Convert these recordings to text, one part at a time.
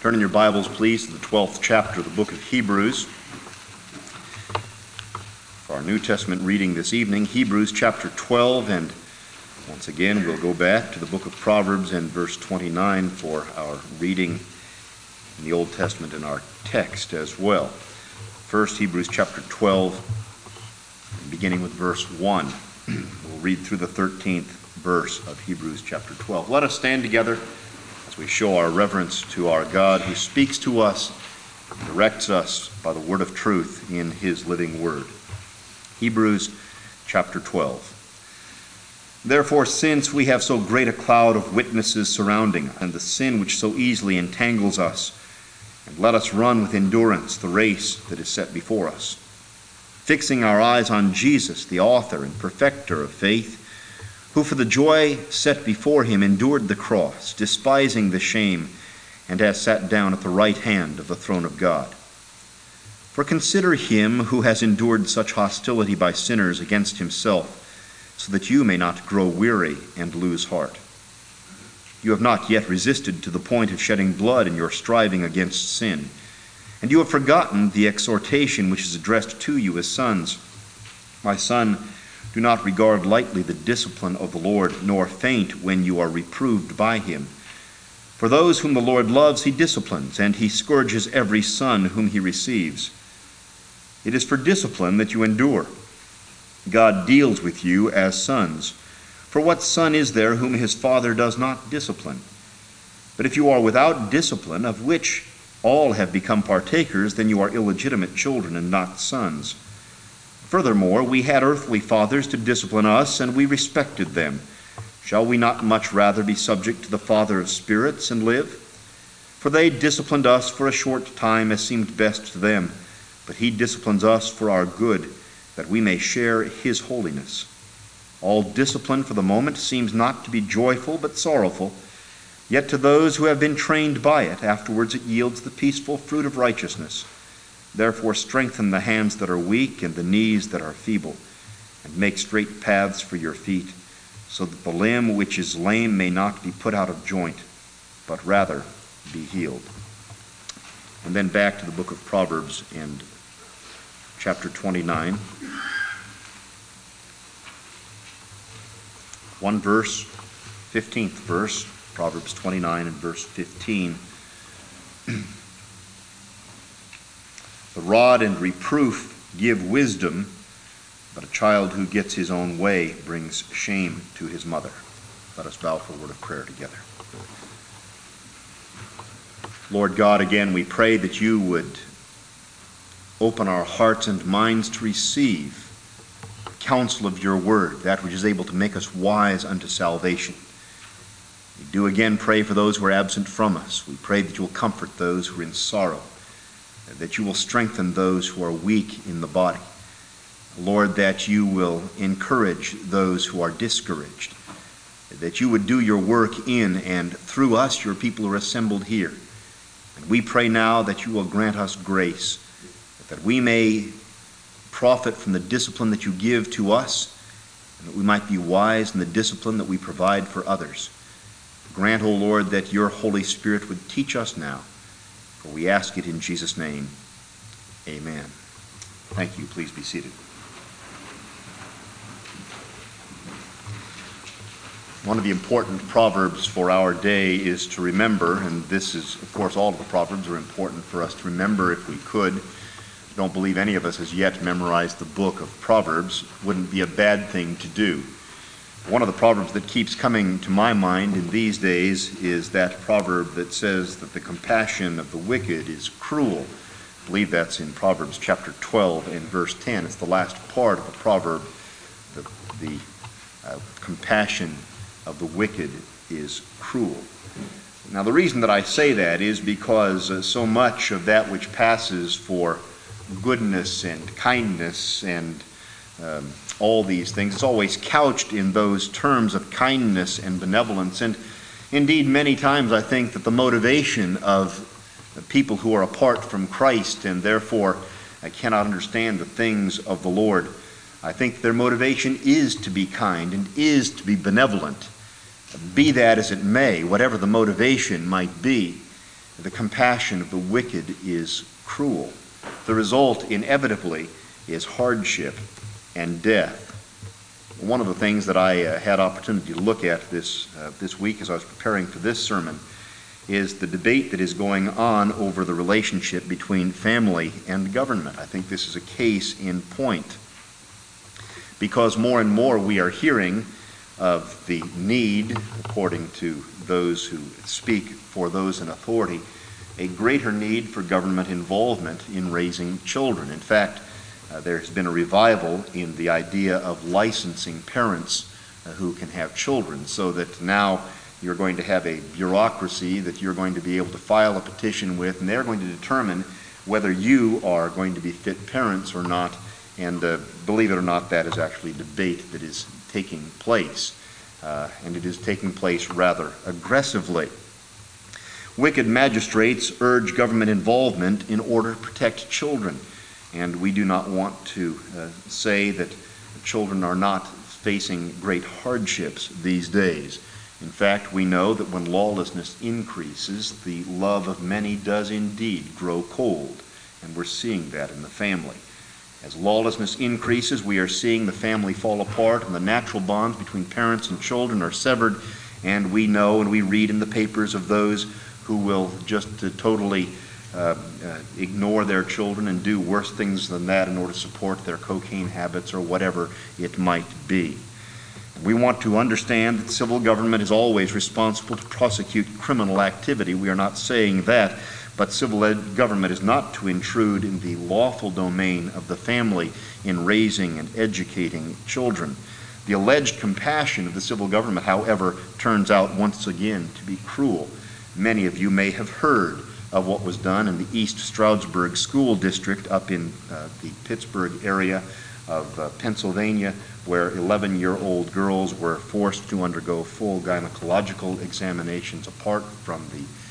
Turn in your Bibles, please, to the 12th chapter of the book of Hebrews. For our New Testament reading this evening, Hebrews chapter 12, and once again we'll go back to the book of Proverbs and verse 29 for our reading in the Old Testament in our text as well. First, Hebrews chapter 12, beginning with verse 1. We'll read through the 13th verse of Hebrews chapter 12. Let us stand together as we show our reverence to our God who speaks to us, directs us by the word of truth in his living word. Hebrews chapter 12. Therefore, since we have so great a cloud of witnesses surrounding us, and the sin which so easily entangles us, and let us run with endurance the race that is set before us, fixing our eyes on Jesus, the author and perfecter of faith, who for the joy set before him endured the cross, despising the shame, and has sat down at the right hand of the throne of God. For consider him who has endured such hostility by sinners against himself, so that you may not grow weary and lose heart. You have not yet resisted to the point of shedding blood in your striving against sin, and you have forgotten the exhortation which is addressed to you as sons. My son, do not regard lightly the discipline of the Lord, nor faint when you are reproved by him. For those whom the Lord loves he disciplines, and he scourges every son whom he receives. It is for discipline that you endure. God deals with you as sons. For what son is there whom his father does not discipline? But if you are without discipline, of which all have become partakers, then you are illegitimate children and not sons. Furthermore, we had earthly fathers to discipline us, and we respected them. Shall we not much rather be subject to the Father of spirits and live? For they disciplined us for a short time as seemed best to them, but he disciplines us for our good, that we may share his holiness. All discipline for the moment seems not to be joyful but sorrowful, yet to those who have been trained by it, afterwards it yields the peaceful fruit of righteousness. Therefore strengthen the hands that are weak and the knees that are feeble, and make straight paths for your feet, so that the limb which is lame may not be put out of joint, but rather be healed. And then back to the book of Proverbs and chapter 29. One verse, 15th verse, Proverbs 29 and verse 15. The rod and reproof give wisdom, but a child who gets his own way brings shame to his mother. Let us bow for a word of prayer together. Lord God, again we pray that you would open our hearts and minds to receive the counsel of your word, that which is able to make us wise unto salvation. We do again pray for those who are absent from us. We pray that you will comfort those who are in sorrow, that you will strengthen those who are weak in the body. Lord, that you will encourage those who are discouraged, that you would do your work in and through us, your people who are assembled here. And we pray now that you will grant us grace, that we may profit from the discipline that you give to us, and that we might be wise in the discipline that we provide for others. Grant, O Lord, that your Holy Spirit would teach us now. For we ask it in Jesus' name. Amen. Thank you. Please be seated. One of the important proverbs for our day is to remember, and this is, of course, all of the proverbs are important for us to remember if we could. I don't believe any of us has yet memorized the book of Proverbs. Wouldn't be a bad thing to do. One of the proverbs that keeps coming to my mind in these days is that proverb that says that the compassion of the wicked is cruel. I believe that's in Proverbs chapter 12 and verse 10. It's the last part of the proverb. The compassion of the wicked is cruel. Now, the reason that I say that is because so much of that which passes for goodness and kindness and all these things is always couched in those terms of kindness and benevolence. And indeed, many times I think that the motivation of people who are apart from Christ and therefore cannot understand the things of the Lord, I think their motivation is to be kind and is to be benevolent. Be that as it may, whatever the motivation might be, The compassion of the wicked is cruel. The result, inevitably, is hardship and death. One of the things that I had opportunity to look at this week as I was preparing for this sermon is the debate that is going on over the relationship between family and government. I think this is a case in point, because more and more we are hearing of the need, according to those who speak for those in authority, a greater need for government involvement in raising children. In fact, there has been a revival in the idea of licensing parents who can have children, so that now you're going to have a bureaucracy that you're going to be able to file a petition with, and they're going to determine whether you are going to be fit parents or not. And believe it or not, that is actually a debate that is taking place, and it is taking place rather aggressively. Wicked magistrates urge government involvement in order to protect children, and we do not want to say that children are not facing great hardships these days. In fact, we know that when lawlessness increases, the love of many does indeed grow cold, and we're seeing that in the family. As lawlessness increases, we are seeing the family fall apart, and the natural bonds between parents and children are severed, and we know and we read in the papers of those who will just totally ignore their children and do worse things than that in order to support their cocaine habits or whatever it might be. We want to understand that civil government is always responsible to prosecute criminal activity. We are not saying that, but civil government is not to intrude in the lawful domain of the family in raising and educating children. The alleged compassion of the civil government, however, turns out once again to be cruel. Many of you may have heard of what was done in the East Stroudsburg School District up in the Pittsburgh area of Pennsylvania, where 11-year-old girls were forced to undergo full gynecological examinations apart from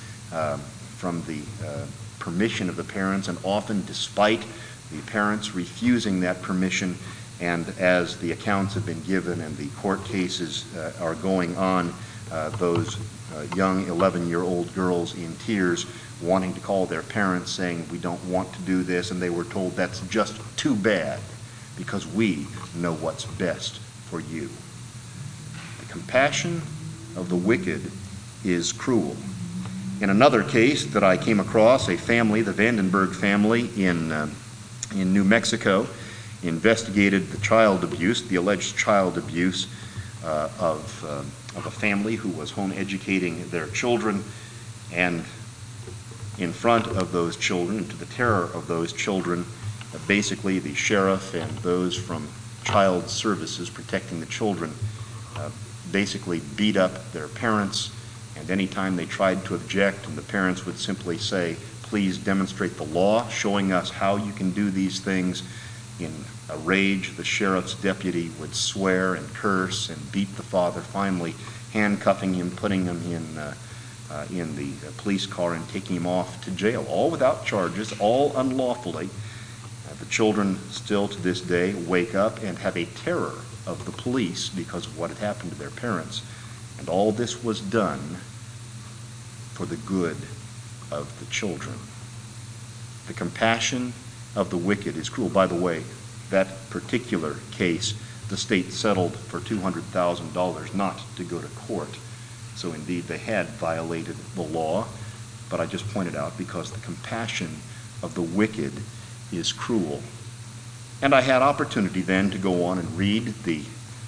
the permission of the parents, and often despite the parents refusing that permission. And as the accounts have been given and the court cases are going on, those young 11-year-old girls in tears wanting to call their parents saying, "We don't want to do this," and they were told, "That's just too bad, because we know what's best for you." The compassion of the wicked is cruel. In another case that I came across, a family, the Vandenberg family in New Mexico, investigated the child abuse, the alleged child abuse of a family who was home educating their children, and in front of those children, and to the terror of those children, basically the sheriff and those from child services protecting the children basically beat up their parents, and anytime they tried to object, and the parents would simply say, "Please demonstrate the law, showing us how you can do these things." In a rage, the sheriff's deputy would swear and curse and beat the father, finally handcuffing him, putting him in the police car and taking him off to jail, all without charges, all unlawfully. The children still to this day wake up and have a terror of the police because of what had happened to their parents. And all this was done for the good of the children. The compassion of the wicked is cruel. By the way, that particular case, the state settled for $200,000 not to go to court. So indeed they had violated the law, but I just pointed out because the compassion of the wicked is cruel. And I had opportunity then to go on and read the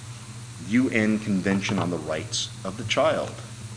UN Convention on the Rights of the Child.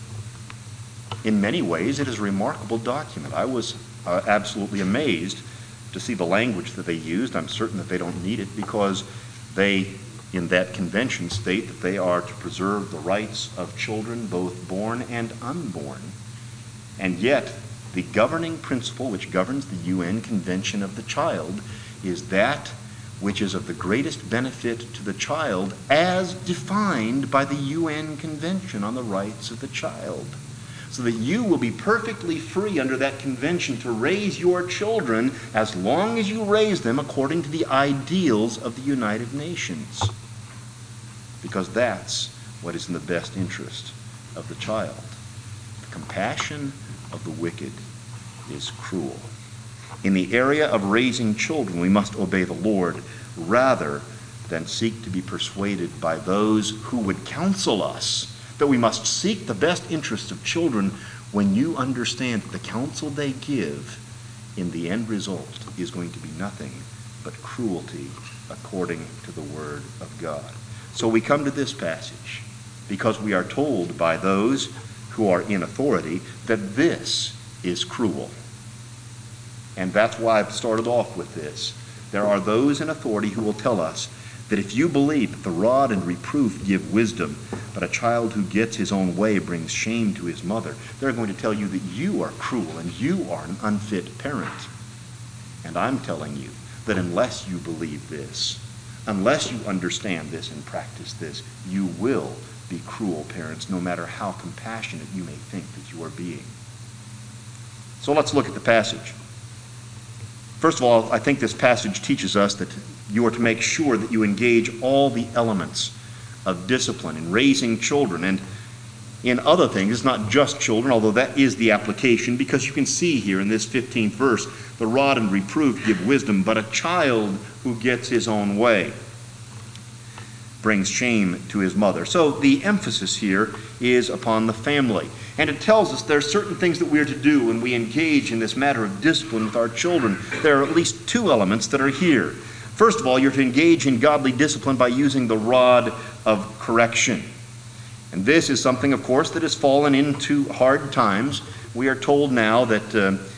In many ways, it is a remarkable document. I was absolutely amazed to see the language that they used. I'm certain that they don't need it, because they, in that convention, state that they are to preserve the rights of children, both born and unborn. And yet, the governing principle which governs the UN Convention of the Child is that which is of the greatest benefit to the child as defined by the UN Convention on the Rights of the Child. So that you will be perfectly free under that convention to raise your children as long as you raise them according to the ideals of the United Nations. Because that's what is in the best interest of the child. The compassion of the wicked is cruel. In the area of raising children, we must obey the Lord rather than seek to be persuaded by those who would counsel us that we must seek the best interests of children, when you understand that the counsel they give in the end result is going to be nothing but cruelty according to the Word of God. So we come to this passage because we are told by those who are in authority that this is cruel. And that's why I've started off with this. There are those in authority who will tell us that if you believe that the rod and reproof give wisdom, but a child who gets his own way brings shame to his mother, they're going to tell you that you are cruel and you are an unfit parent. And I'm telling you that unless you believe this, unless you understand this and practice this, you will be cruel parents, no matter how compassionate you may think that you are being. So let's look at the passage. First of all, I think this passage teaches us that you are to make sure that you engage all the elements of discipline in raising children and in other things. It's not just children, although that is the application, because you can see here in this 15th verse, the rod and reproof give wisdom, but a child who gets his own way brings shame to his mother. So the emphasis here is upon the family. And it tells us there are certain things that we are to do when we engage in this matter of discipline with our children. There are at least two elements that are here. First of all, you're to engage in godly discipline by using the rod of correction. And this is something, of course, that has fallen into hard times. We are told now that,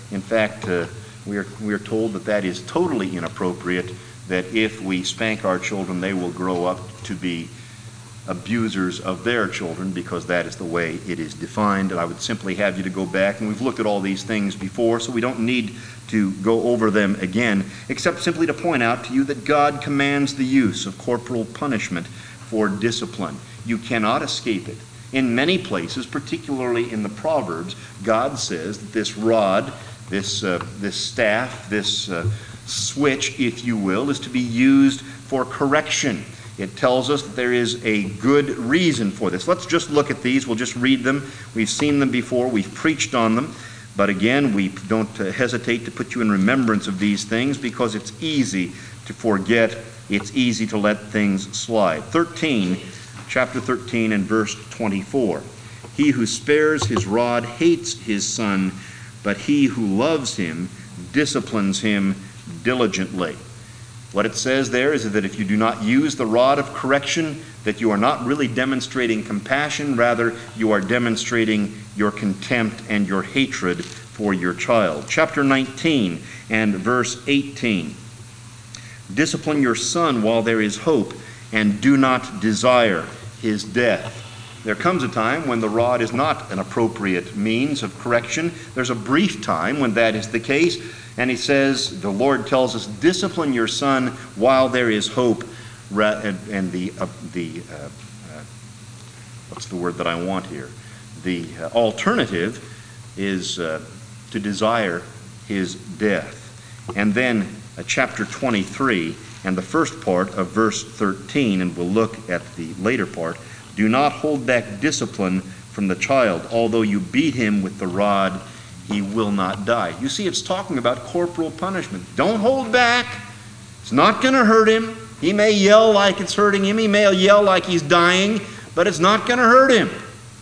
we are told that that is totally inappropriate, that if we spank our children, they will grow up to be abusers of their children, because that is the way it is defined. And I would simply have you to go back, and we've looked at all these things before, so we don't need to go over them again, except simply to point out to you that God commands the use of corporal punishment for discipline. You cannot escape it. In many places, particularly in the Proverbs, God says that this rod, this staff, this switch, if you will, is to be used for correction. It tells us that there is a good reason for this. Let's just look at these. We'll just read them. We've seen them before. We've preached on them. But again, we don't hesitate to put you in remembrance of these things, because it's easy to forget. It's easy to let things slide. Chapter 13 and verse 24. He who spares his rod hates his son, but he who loves him disciplines him diligently. What it says there is that if you do not use the rod of correction, that you are not really demonstrating compassion, rather you are demonstrating your contempt and your hatred for your child. Chapter 19 and verse 18. Discipline your son while there is hope, and do not desire his death. There comes a time when the rod is not an appropriate means of correction. There's a brief time when that is the case. And he says, the Lord tells us, discipline your son while there is hope. And what's the word that I want here? The alternative is to desire his death. And then chapter 23 and the first part of verse 13, and we'll look at the later part. Do not hold back discipline from the child. Although you beat him with the rod, he will not die. You see, it's talking about corporal punishment. Don't hold back. It's not going to hurt him. He may yell like it's hurting him. He may yell like he's dying, but it's not going to hurt him.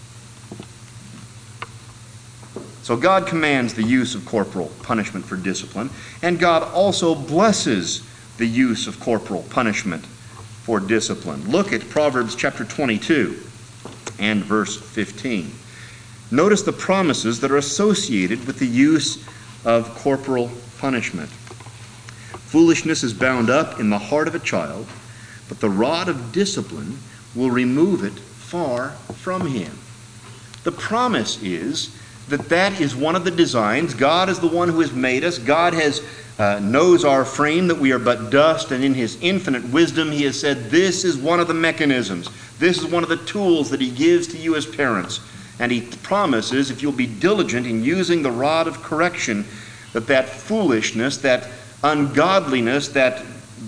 So God commands the use of corporal punishment for discipline, and God also blesses the use of corporal punishment for discipline. Look at Proverbs chapter 22 and verse 15. Notice the promises that are associated with the use of corporal punishment. Foolishness is bound up in the heart of a child, but the rod of discipline will remove it far from him. The promise is that is one of the designs. God is the one who has made us. God knows our frame, that we are but dust, and in his infinite wisdom he has said, this is one of the mechanisms. This is one of the tools that he gives to you as parents. And he promises, if you'll be diligent in using the rod of correction, that foolishness, that ungodliness, that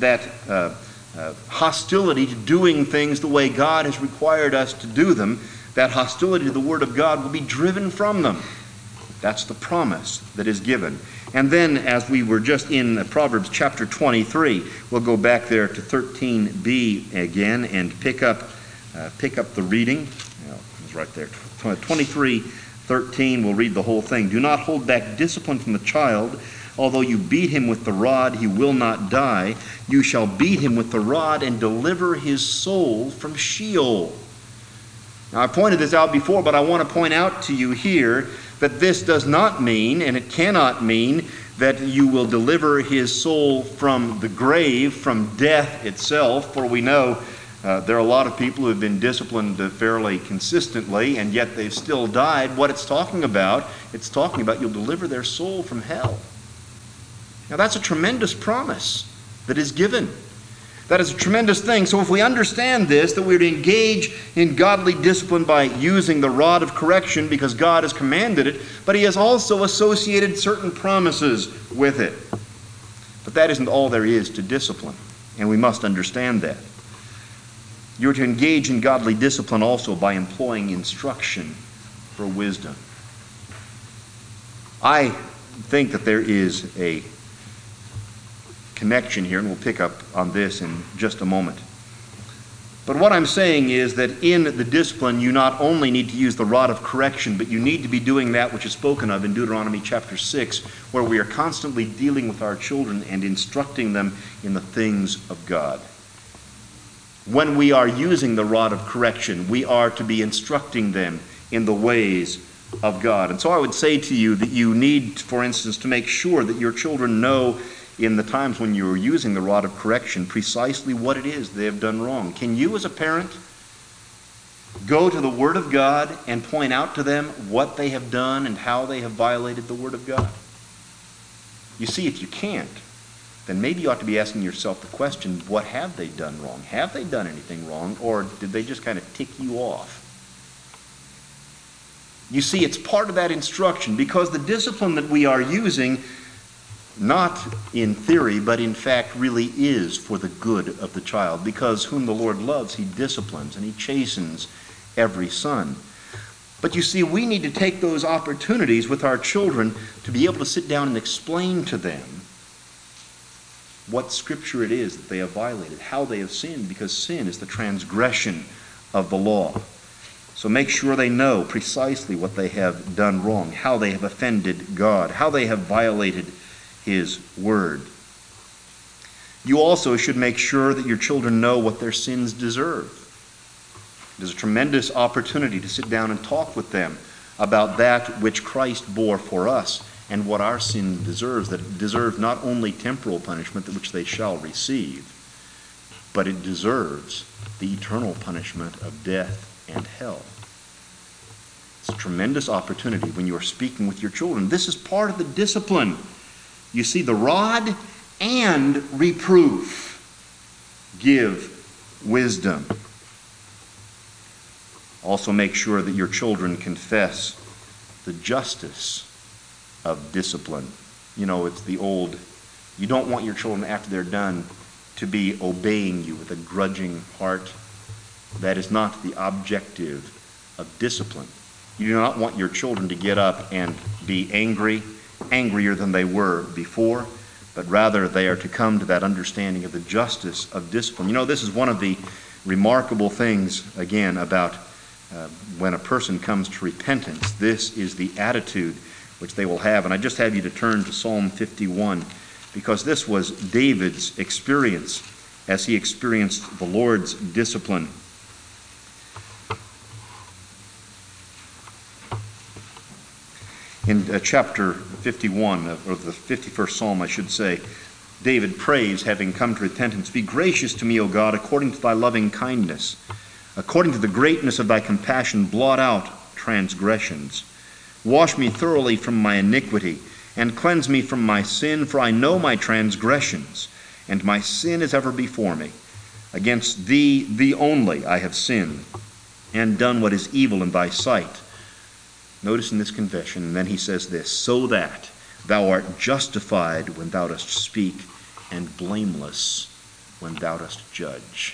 hostility to doing things the way God has required us to do them, that hostility to the Word of God will be driven from them. That's the promise that is given. And then, as we were just in Proverbs chapter 23, we'll go back there to 13b again and pick up the reading. It's right there. 23:13, we'll read the whole thing. Do not hold back discipline from the child. Although you beat him with the rod, he will not die. You shall beat him with the rod and deliver his soul from Sheol. Now, I pointed this out before, but I want to point out to you here that this does not mean, and it cannot mean, that you will deliver his soul from the grave, from death itself. For we know there are a lot of people who have been disciplined fairly consistently, and yet they've still died. What it's talking about you'll deliver their soul from hell. Now, that's a tremendous promise that is given. That is a tremendous thing. So if we understand this, that we're to engage in godly discipline by using the rod of correction because God has commanded it, but he has also associated certain promises with it. But that isn't all there is to discipline, and we must understand that. You're to engage in godly discipline also by employing instruction for wisdom. I think that there is a connection here, and we'll pick up on this in just a moment. But what I'm saying is that in the discipline, you not only need to use the rod of correction, but you need to be doing that which is spoken of in Deuteronomy chapter 6, where we are constantly dealing with our children and instructing them in the things of God. When we are using the rod of correction, we are to be instructing them in the ways of God. And so I would say to you that you need, for instance, to make sure that your children know in the times when you are using the rod of correction precisely what it is they have done wrong. Can you as a parent go to the Word of God and point out to them what they have done and how they have violated the Word of God? You see, if you can't, then maybe you ought to be asking yourself the question, what have they done wrong? Have they done anything wrong, or did they just kind of tick you off? You see, it's part of that instruction, because the discipline that we are using, not in theory, but in fact really is for the good of the child, because whom the Lord loves, he disciplines, and he chastens every son. But you see, we need to take those opportunities with our children to be able to sit down and explain to them what Scripture it is that they have violated, how they have sinned, because sin is the transgression of the law. So make sure they know precisely what they have done wrong, how they have offended God, how they have violated His Word. You also should make sure that your children know what their sins deserve. It is a tremendous opportunity to sit down and talk with them about that which Christ bore for us and what our sin deserves, that it deserves not only temporal punishment, which they shall receive, but it deserves the eternal punishment of death and hell. It's a tremendous opportunity when you are speaking with your children. This is part of the discipline. You see, the rod and reproof give wisdom. Also make sure that your children confess the justice of discipline. You know, it's the old, you don't want your children after they're done to be obeying you with a grudging heart. That is not the objective of discipline. You do not want your children to get up and be angry, angrier than they were before, but rather they are to come to that understanding of the justice of discipline. You know, this is one of the remarkable things, again, about when a person comes to repentance. This is the attitude which they will have. And I just have you to turn to Psalm 51, because this was David's experience as he experienced the Lord's discipline. In chapter 51, or the 51st Psalm, I should say, David prays, having come to repentance, "Be gracious to me, O God, according to thy loving kindness. According to the greatness of thy compassion, blot out transgressions. Wash me thoroughly from my iniquity, and cleanse me from my sin, for I know my transgressions, and my sin is ever before me. Against thee, thee only, I have sinned, and done what is evil in thy sight." Notice in this confession, and then he says this, "So that thou art justified when thou dost speak, and blameless when thou dost judge."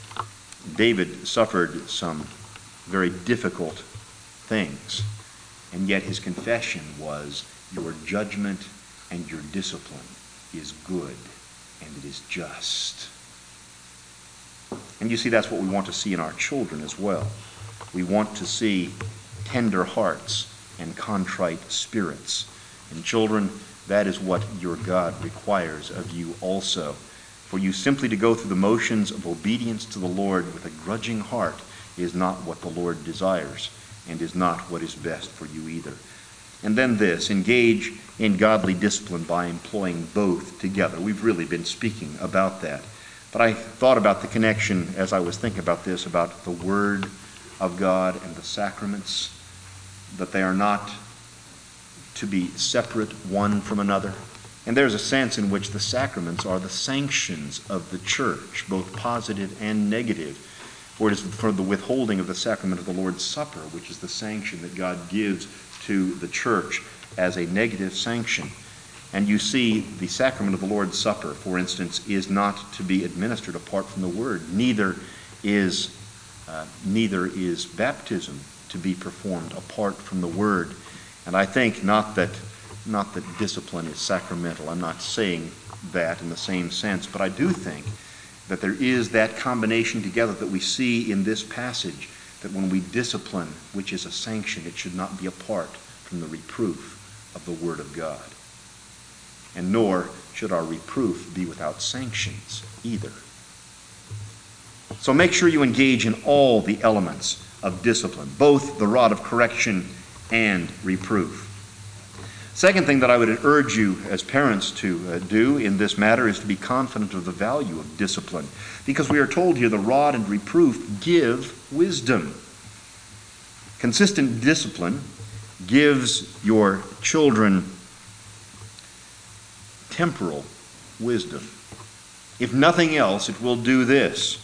David suffered some very difficult things, And yet his confession was, your judgment and your discipline is good, and it is just. And you see, that's what we want to see in our children as well. We want to see tender hearts and contrite spirits. And children, that is what your God requires of you also. For you simply to go through the motions of obedience to the Lord with a grudging heart is not what the Lord desires, and is not what is best for you either. And then this, engage in godly discipline by employing both together. We've really been speaking about that. But I thought about the connection as I was thinking about this, about the Word of God and the sacraments, that they are not to be separate one from another. And there's a sense in which the sacraments are the sanctions of the church, both positive and negative. For it is for the withholding of the sacrament of the Lord's Supper, which is the sanction that God gives to the church as a negative sanction. And you see, the sacrament of the Lord's Supper, for instance, is not to be administered apart from the Word. Neither is baptism to be performed apart from the Word. And I think not that discipline is sacramental. I'm not saying that in the same sense, but I do think that there is that combination together that we see in this passage, that when we discipline, which is a sanction, it should not be apart from the reproof of the Word of God. And nor should our reproof be without sanctions either. So make sure you engage in all the elements of discipline, both the rod of correction and reproof. Second thing that I would urge you as parents to do in this matter is to be confident of the value of discipline, because we are told here the rod and reproof give wisdom. Consistent discipline gives your children temporal wisdom. If nothing else, it will do this.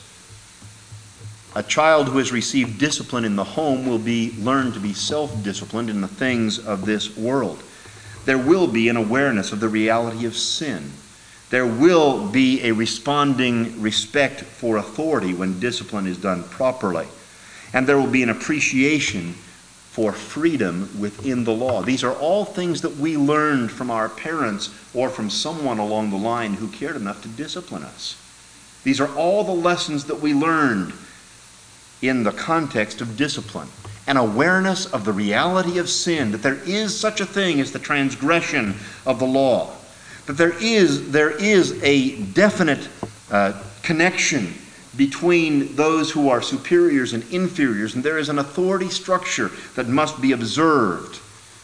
A child who has received discipline in the home will learn to be self-disciplined in the things of this world. There will be an awareness of the reality of sin. There will be a responding respect for authority when discipline is done properly. And there will be an appreciation for freedom within the law. These are all things that we learned from our parents or from someone along the line who cared enough to discipline us. These are all the lessons that we learned in the context of discipline. An awareness of the reality of sin, that there is such a thing as the transgression of the law, that there is a definite connection between those who are superiors and inferiors, and there is an authority structure that must be observed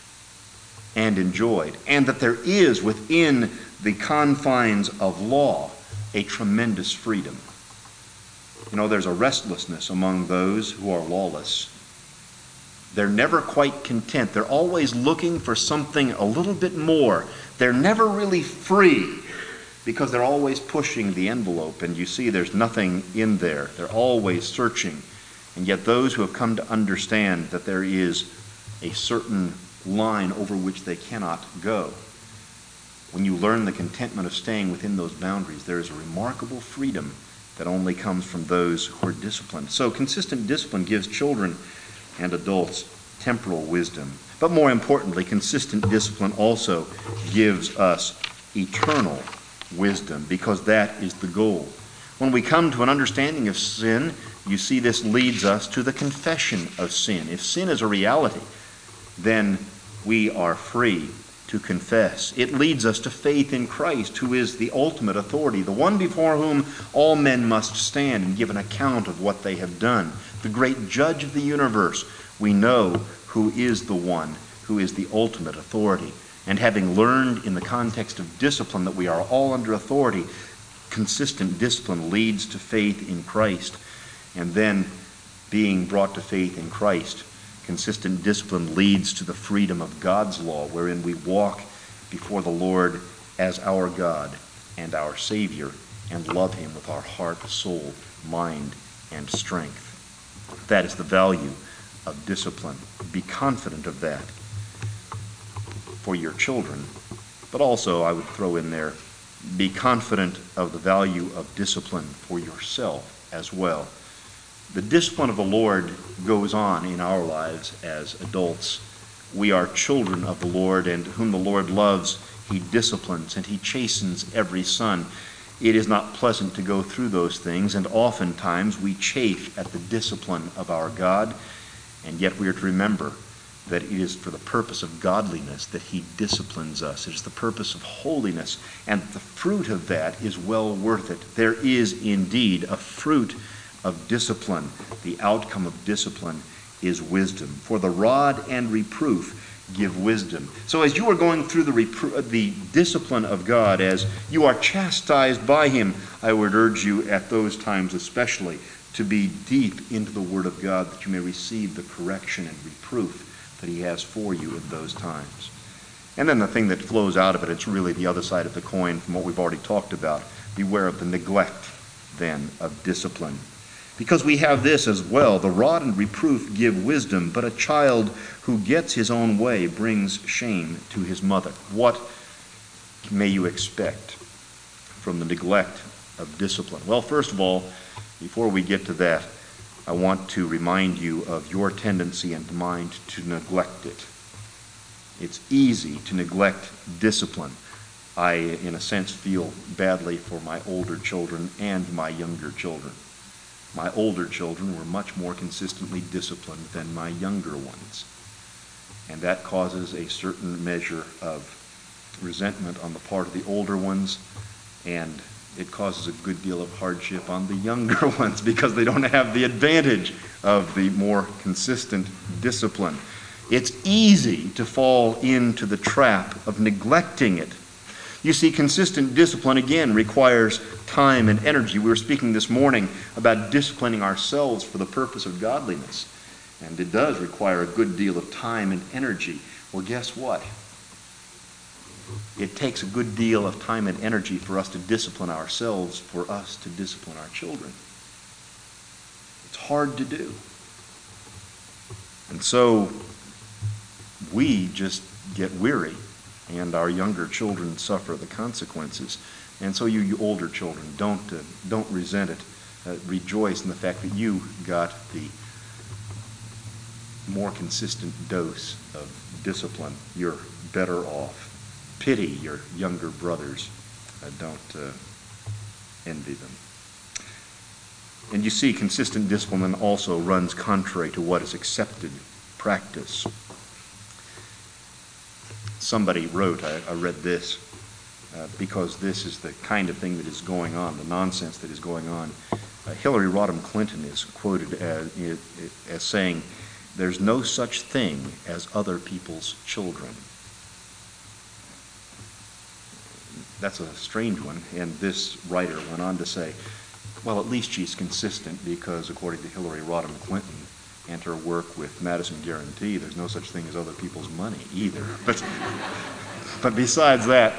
and enjoyed, and that there is within the confines of law a tremendous freedom. You know, there's a restlessness among those who are lawless. They're never quite content. They're always looking for something a little bit more. They're never really free because they're always pushing the envelope, and you see there's nothing in there. They're always searching. And yet those who have come to understand that there is a certain line over which they cannot go, when you learn the contentment of staying within those boundaries, there is a remarkable freedom that only comes from those who are disciplined. So consistent discipline gives children and adults temporal wisdom. But more importantly, consistent discipline also gives us eternal wisdom, because that is the goal. When we come to an understanding of sin, you see this leads us to the confession of sin. If sin is a reality, then we are free to confess. It leads us to faith in Christ, who is the ultimate authority, the one before whom all men must stand and give an account of what they have done. The great judge of the universe, we know who is the one who is the ultimate authority. And having learned in the context of discipline that we are all under authority, consistent discipline leads to faith in Christ. And then, being brought to faith in Christ, consistent discipline leads to the freedom of God's law, wherein we walk before the Lord as our God and our Savior and love Him with our heart, soul, mind, and strength. That is the value of discipline. Be confident of that for your children. But also, I would throw in there, be confident of the value of discipline for yourself as well. The discipline of the Lord goes on in our lives as adults We are children of the Lord, and whom the Lord loves, he disciplines, and he chastens every son. It is not pleasant to go through those things, and oftentimes we chafe at the discipline of our God, and yet we are to remember that it is for the purpose of godliness that he disciplines us. It is the purpose of holiness, and the fruit of that is well worth it. There is indeed a fruit of discipline. The outcome of discipline is wisdom. For the rod and reproof give wisdom. So as you are going through the discipline of God, as you are chastised by him, I would urge you at those times especially to be deep into the Word of God, that you may receive the correction and reproof that he has for you in those times. And then the thing that flows out of it, it's really the other side of the coin from what we've already talked about. Beware of the neglect, then, of discipline. Because we have this as well, the rod and reproof give wisdom, but a child who gets his own way brings shame to his mother. What may you expect from the neglect of discipline? Well, first of all, before we get to that, I want to remind you of your tendency and mind to neglect it. It's easy to neglect discipline. I, in a sense, feel badly for my older children and my younger children. My older children were much more consistently disciplined than my younger ones. And that causes a certain measure of resentment on the part of the older ones, and it causes a good deal of hardship on the younger ones because they don't have the advantage of the more consistent discipline. It's easy to fall into the trap of neglecting it. You see, consistent discipline, again, requires time and energy. We were speaking this morning about disciplining ourselves for the purpose of godliness. And it does require a good deal of time and energy. Well, guess what? It takes a good deal of time and energy for us to discipline ourselves, for us to discipline our children. It's hard to do. And so we just get weary, and our younger children suffer the consequences. And so you older children, don't resent it. Rejoice in the fact that you got the more consistent dose of discipline. You're better off. Pity your younger brothers. Don't envy them. And you see, consistent discipline also runs contrary to what is accepted practice. Somebody wrote, I read this, because this is the kind of thing that is going on, the nonsense that is going on. Hillary Rodham Clinton is quoted as saying, "There's no such thing as other people's children." That's a strange one, and this writer went on to say, well, at least she's consistent because according to Hillary Rodham Clinton and her work with Madison Guarantee, there's no such thing as other people's money either. But besides that,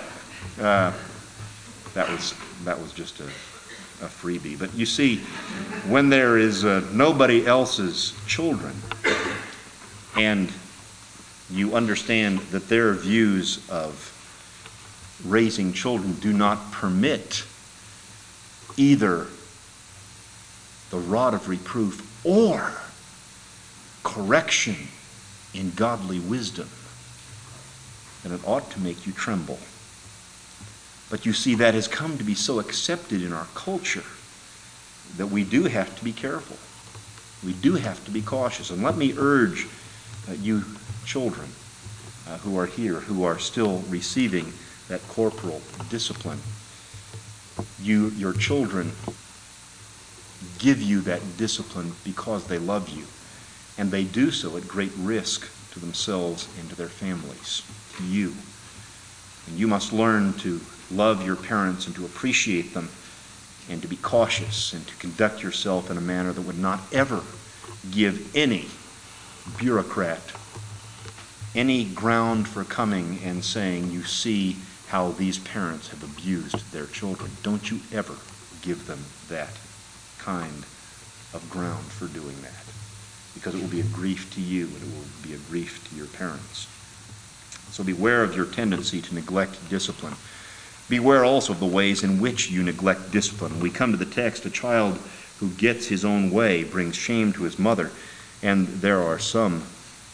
that was just a freebie. But you see, when there is nobody else's children, and you understand that their views of raising children do not permit either the rod of reproof or correction in godly wisdom, then it ought to make you tremble. But you see, that has come to be so accepted in our culture that we do have to be careful. We do have to be cautious. And let me urge you children who are here, who are still receiving that corporal discipline. Your children give you that discipline because they love you, and they do so at great risk to themselves and to their families, to you. And you must learn to love your parents and to appreciate them and to be cautious and to conduct yourself in a manner that would not ever give any bureaucrat any ground for coming and saying, you see how these parents have abused their children. Don't you ever give them that kind of ground for doing that, because it will be a grief to you and it will be a grief to your parents. So beware of your tendency to neglect discipline. Beware also of the ways in which you neglect discipline. We come to the text, a child who gets his own way brings shame to his mother, and there are some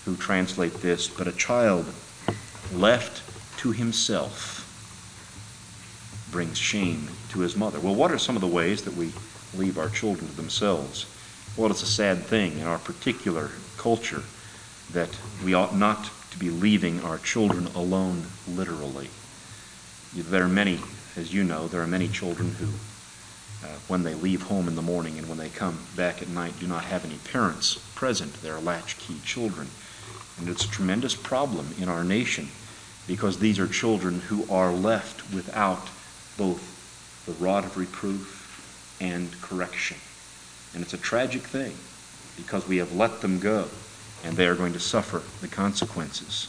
who translate this, "But a child left to himself brings shame to his mother." Well, what are some of the ways that we leave our children to themselves? Well, it's a sad thing in our particular culture that we ought not to be leaving our children alone literally. There are many, as you know, there are many children who, when they leave home in the morning and when they come back at night, do not have any parents present. They're latchkey children. And it's a tremendous problem in our nation because these are children who are left without both the rod of reproof and correction. And it's a tragic thing because we have let them go and they are going to suffer the consequences.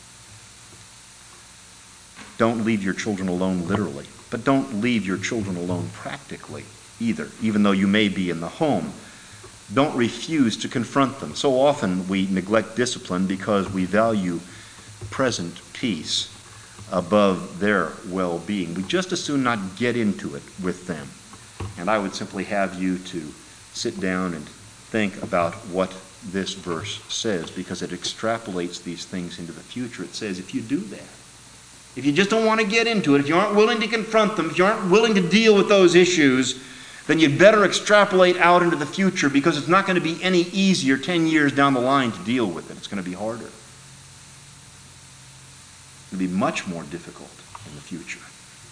Don't leave your children alone literally, but don't leave your children alone practically either, even though you may be in the home. Don't refuse to confront them. So often we neglect discipline because we value present peace above their well-being. We just as soon not get into it with them. And I would simply have you to sit down and think about what this verse says, because it extrapolates these things into the future. It says if you do that, if you just don't want to get into it, if you aren't willing to confront them, if you aren't willing to deal with those issues, then you'd better extrapolate out into the future, because it's not going to be any easier 10 years down the line to deal with it. It's going to be harder. It'll be much more difficult in the future.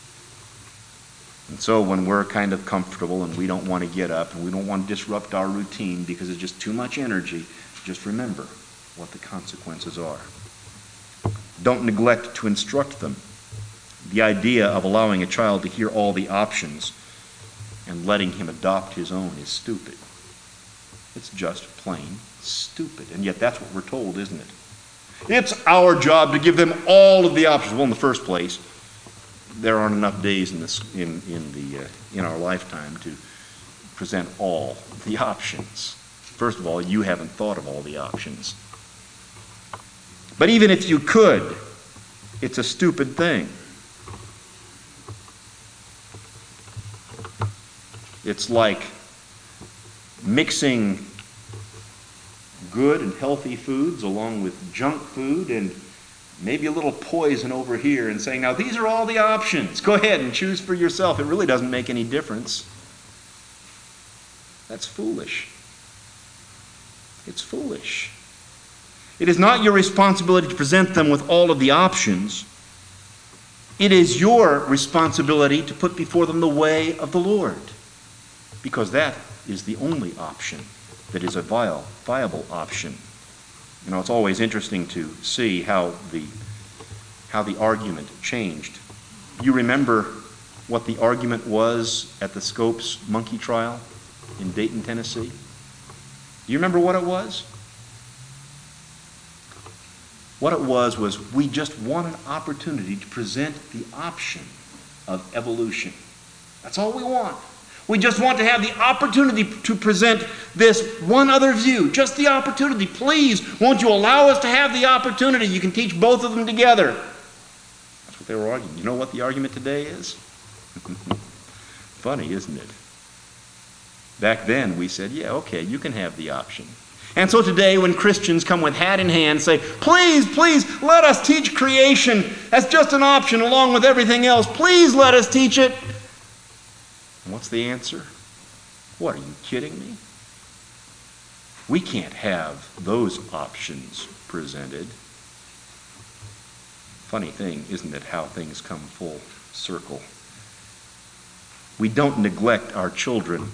And so when we're kind of comfortable and we don't want to get up and we don't want to disrupt our routine because it's just too much energy, just remember what the consequences are. Don't neglect to instruct them. The idea of allowing a child to hear all the options and letting him adopt his own is stupid. It's just plain stupid. And yet that's what we're told, isn't it? It's our job to give them all of the options. Well, in the first place, there aren't enough days in our lifetime to present all the options. First of all, you haven't thought of all the options. But even if you could, it's a stupid thing. It's like mixing good and healthy foods along with junk food and maybe a little poison over here and saying, now these are all the options. Go ahead and choose for yourself. It really doesn't make any difference. That's foolish. It's foolish. It is not your responsibility to present them with all of the options. It is your responsibility to put before them the way of the Lord, because that is the only option that is a viable option. You know, it's always interesting to see how the argument changed. You remember what the argument was at the Scopes monkey trial in Dayton, Tennessee? Do you remember what it was? What it was we just want an opportunity to present the option of evolution. That's all we want. We just want to have the opportunity to present this one other view. Just the opportunity. Please, won't you allow us to have the opportunity? You can teach both of them together. That's what they were arguing. You know what the argument today is? Funny, isn't it? Back then we said, yeah, okay, you can have the option. And so today when Christians come with hat in hand and say, please, let us teach creation as just an option along with everything else. Please let us teach it. And what's the answer? What, are you kidding me? We can't have those options presented. Funny thing, isn't it, how things come full circle? We don't neglect our children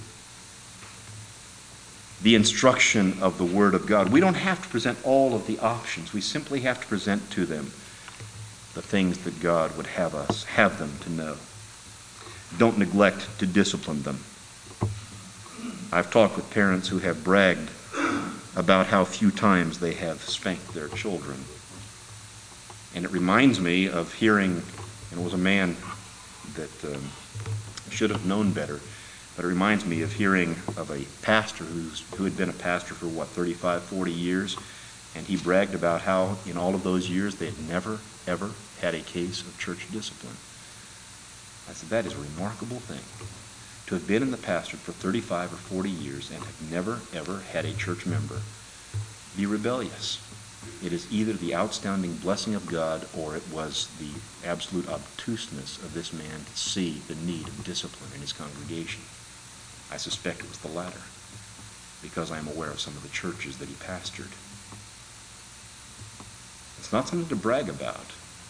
the instruction of the Word of God. We don't have to present all of the options. We simply have to present to them the things that God would have them to know. Don't neglect to discipline them. I've talked with parents who have bragged about how few times they have spanked their children. And it reminds me of hearing, and it was a man that should have known better, but it reminds me of hearing of a pastor who had been a pastor for 35, 40 years, and he bragged about how in all of those years they had never, ever had a case of church discipline. I said, that is a remarkable thing, to have been in the pastorate for 35 or 40 years and have never, ever had a church member be rebellious. It is either the outstanding blessing of God or it was the absolute obtuseness of this man to see the need of discipline in his congregation. I suspect it was the latter, because I am aware of some of the churches that he pastored. It's not something to brag about.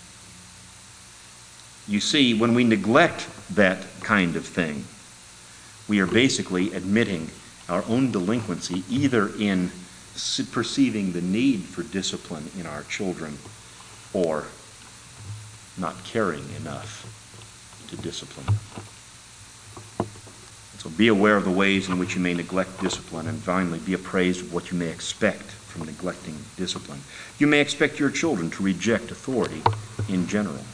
You see, when we neglect that kind of thing, we are basically admitting our own delinquency, either in perceiving the need for discipline in our children or not caring enough to discipline them. So be aware of the ways in which you may neglect discipline, and finally be appraised of what you may expect from neglecting discipline. You may expect your children to reject authority in general.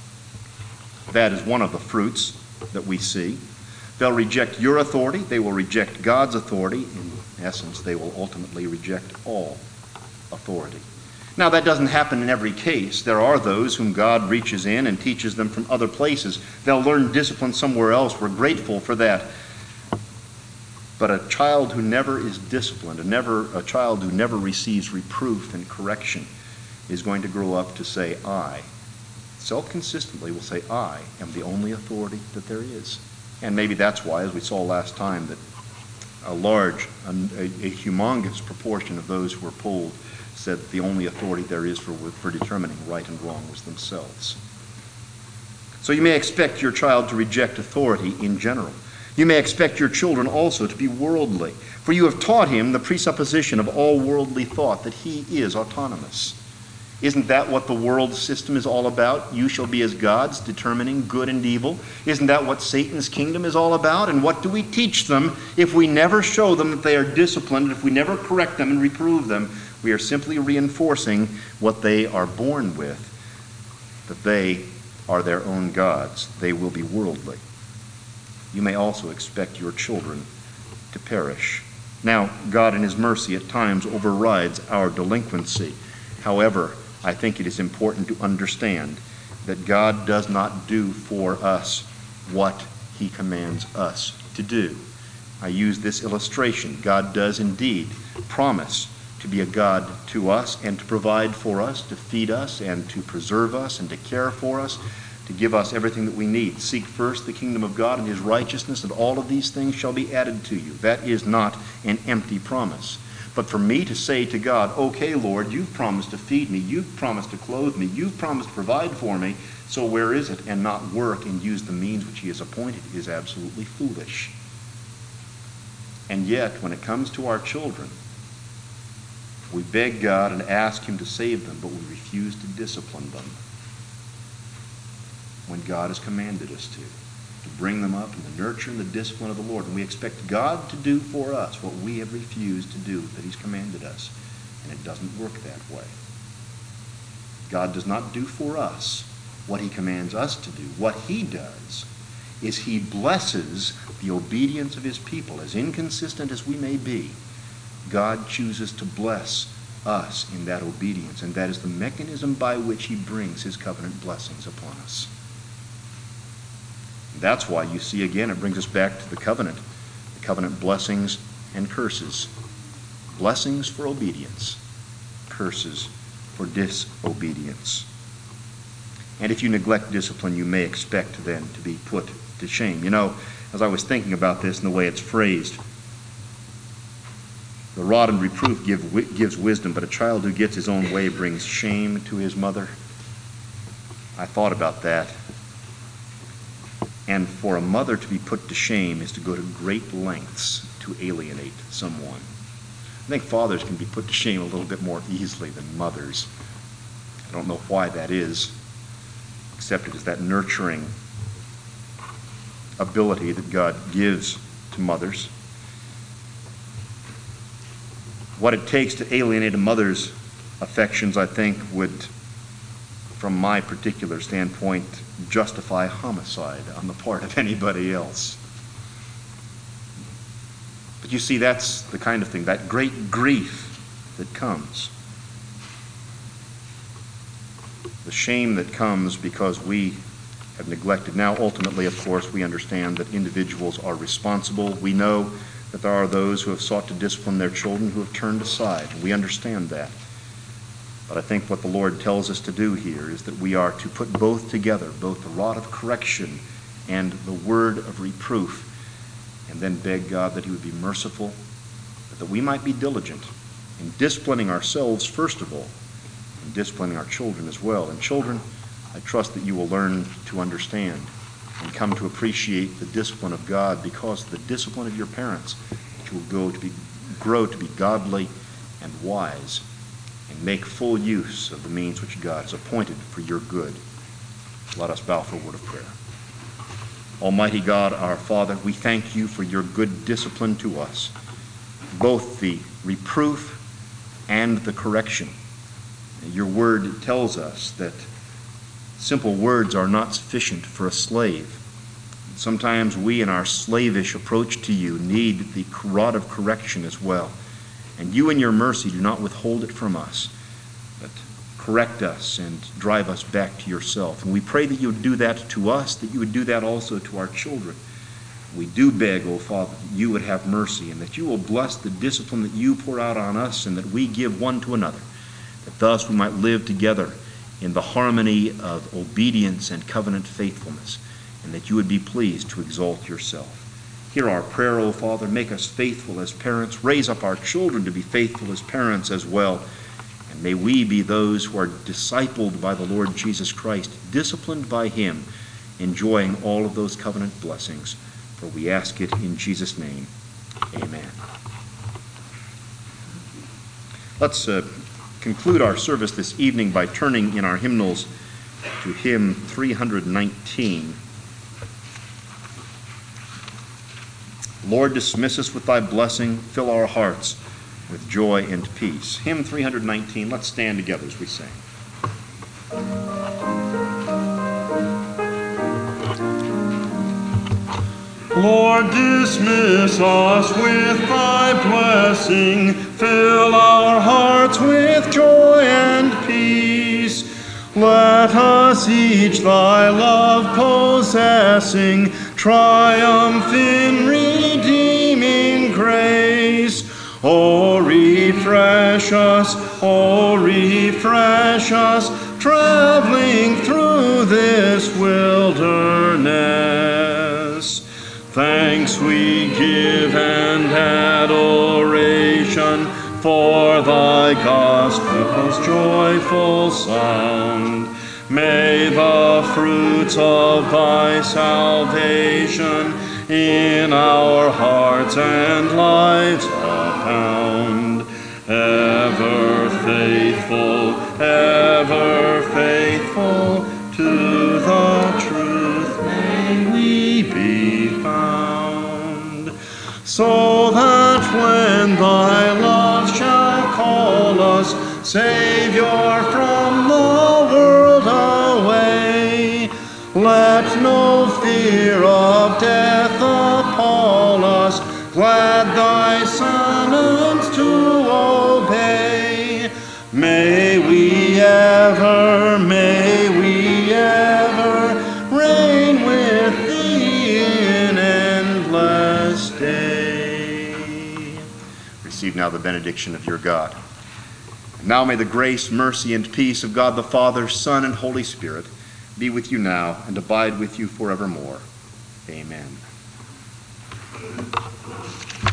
That is one of the fruits that we see. They'll reject your authority. They will reject God's authority. In essence, they will ultimately reject all authority. Now, that doesn't happen in every case. There are those whom God reaches in and teaches them from other places. They'll learn discipline somewhere else. We're grateful for that. But a child who never is disciplined, a child who never receives reproof and correction, is going to grow up to say, I, self-consistently will say, I am the only authority that there is. And maybe that's why, as we saw last time, that a humongous proportion of those who were polled said that the only authority there is for determining right and wrong was themselves. So you may expect your child to reject authority in general. You may expect your children also to be worldly, for you have taught him the presupposition of all worldly thought, that he is autonomous. Isn't that what the world system is all about? You shall be as gods, determining good and evil. Isn't that what Satan's kingdom is all about? And what do we teach them if we never show them that they are disciplined, if we never correct them and reprove them? We are simply reinforcing what they are born with, that they are their own gods. They will be worldly. You may also expect your children to perish. Now, God in his mercy at times overrides our delinquency. However, I think it is important to understand that God does not do for us what he commands us to do. I use this illustration. God does indeed promise to be a God to us and to provide for us, to feed us and to preserve us and to care for us, to give us everything that we need. Seek first the kingdom of God and his righteousness, and all of these things shall be added to you. That is not an empty promise. But for me to say to God, okay, Lord, you've promised to feed me, you've promised to clothe me, you've promised to provide for me, so where is it? And not work and use the means which he has appointed is absolutely foolish. And yet, when it comes to our children, we beg God and ask him to save them, but we refuse to discipline them when God has commanded us to bring them up in the nurture and the discipline of the Lord. And we expect God to do for us what we have refused to do that he's commanded us. And it doesn't work that way. God does not do for us what he commands us to do. What he does is he blesses the obedience of his people. As inconsistent as we may be, God chooses to bless us in that obedience. And that is the mechanism by which he brings his covenant blessings upon us. That's why you see again, it brings us back to the covenant blessings and curses. Blessings for obedience, curses for disobedience. And if you neglect discipline, you may expect then to be put to shame. You know, as I was thinking about this and the way it's phrased, the rod and reproof gives wisdom, but a child who gets his own way brings shame to his mother. I thought about that. And for a mother to be put to shame is to go to great lengths to alienate someone. I think fathers can be put to shame a little bit more easily than mothers. I don't know why that is, except it is that nurturing ability that God gives to mothers. What it takes to alienate a mother's affections, I think, would, from my particular standpoint, justify homicide on the part of anybody else. But you see, that's the kind of thing, that great grief that comes. The shame that comes because we have neglected. Now, ultimately, of course, we understand that individuals are responsible. We know that there are those who have sought to discipline their children who have turned aside. We understand that. But I think what the Lord tells us to do here is that we are to put both together, both the rod of correction and the word of reproof, and then beg God that he would be merciful, but that we might be diligent in disciplining ourselves first of all, and disciplining our children as well. And children, I trust that you will learn to understand and come to appreciate the discipline of God because of the discipline of your parents, that you will grow to be godly and wise and make full use of the means which God has appointed for your good. Let us bow for a word of prayer. Almighty God, our Father, we thank you for your good discipline to us, both the reproof and the correction. Your word tells us that simple words are not sufficient for a slave. Sometimes we, in our slavish approach to you, need the rod of correction as well. And you, in your mercy, do not withhold it from us, but correct us and drive us back to yourself. And we pray that you would do that to us, that you would do that also to our children. We do beg, O Father, that you would have mercy and that you will bless the discipline that you pour out on us and that we give one to another, that thus we might live together in the harmony of obedience and covenant faithfulness, and that you would be pleased to exalt yourself. Hear our prayer, O Father. Make us faithful as parents. Raise up our children to be faithful as parents as well. And may we be those who are discipled by the Lord Jesus Christ, disciplined by him, enjoying all of those covenant blessings. For we ask it in Jesus' name. Amen. Let's conclude our service this evening by turning in our hymnals to hymn 319. Lord, dismiss us with thy blessing, fill our hearts with joy and peace. Hymn 319, let's stand together as we sing. Lord, dismiss us with thy blessing, fill our hearts with joy and peace. Let us each thy love possessing, triumph in redeeming grace. O refresh us, traveling through this wilderness. Thanks we give and adoration for thy gospel's joyful sound. May the fruits of thy salvation in our hearts and lives abound. Ever faithful to the truth may we be found. So that when thy love shall call us, Savior, from the world away, let no fear of death appall us, glad thy summons to obey. May we ever reign with thee in endless day. Receive now the benediction of your God. And now may the grace, mercy, and peace of God the Father, Son, and Holy Spirit be with you now and abide with you forevermore. Amen.